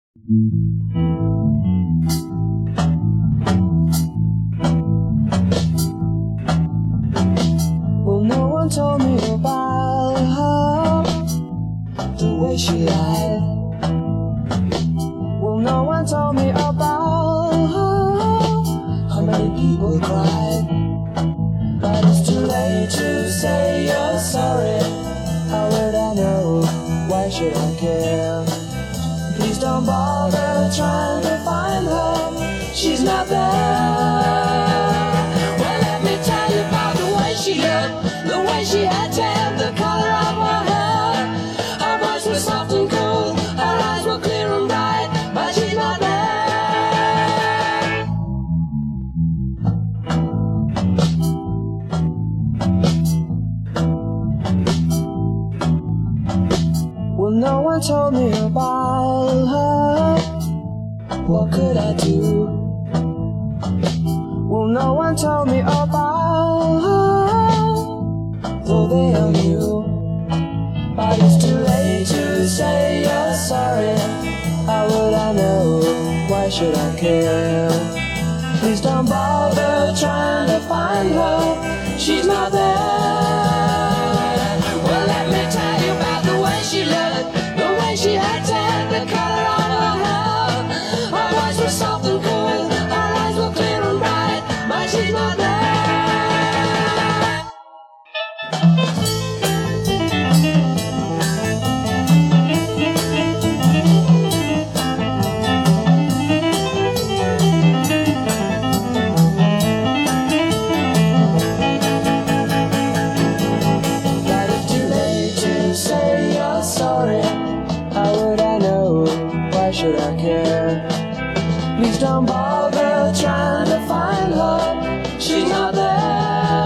Well, no one told me about her, the way she lied. Well, no one told me about her, how many people cried. But it's too late to say you're sorry. How would I know? Why should I care? Please don't bother trying to find her. She's not there. Well, let me tell you about the way she looked, the way she had tan, the color of her hair. Her voice was soft and cool, her eyes were clear and bright, but she's not there. Well, no one told me about her. What could I do? Well, no one told me about her, though they all knew. But it's too late to say you're sorry. How would I know? Why should I care? Please don't bother trying to find her. She's not there. Well, let me tell you about the way she looked, the way she had tan, the color of her hair. Her voice was soft and cool, her eyes were clear and bright, but she's not there. But it's too late to say you're sorry. How would I know? Why should I care? Please don't bother trying to find her. She's not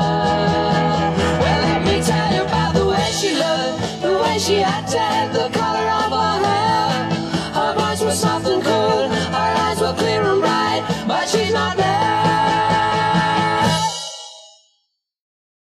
there. Well, let me tell you about the way she looked, the way she had tan, the color